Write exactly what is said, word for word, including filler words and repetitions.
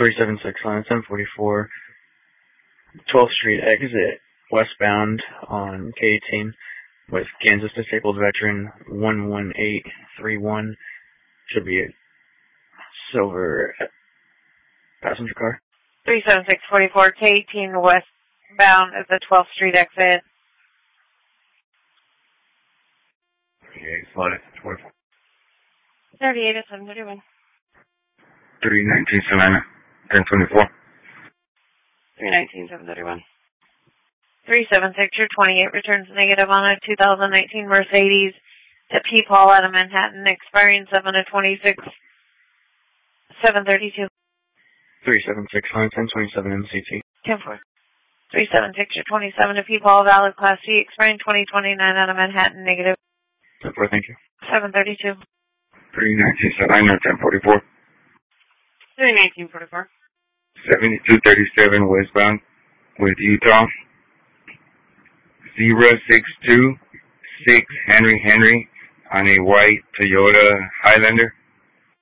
three seven six on ten forty-four, twelfth Street exit, westbound on K eighteen with Kansas Disabled Veteran one one eight three one. Should be a silver passenger car. three seven six four four, K eighteen westbound at the twelfth Street exit. Okay, slide it. thirty-eight at seven thirty-one. three nineteen, Savannah, ten twenty-four. three nineteen, seven thirty-one. three seven six, your twenty-eight returns negative on a two thousand nineteen Mercedes at P. Paul out of Manhattan, expiring seven of twenty-six, seven thirty-two. three seven six on ten twenty-seven M C T. ten four. three seven six, your twenty-seven to P. Paul, valid Class C, expiring twenty twenty-nine out of Manhattan, negative. ten four, thank you. seven thirty-two. three nineteen, Savannah, ten forty-four. three nineteen forty-four. seventy-two thirty-seven westbound with Utah. zero six two six Henry Henry on a white Toyota Highlander.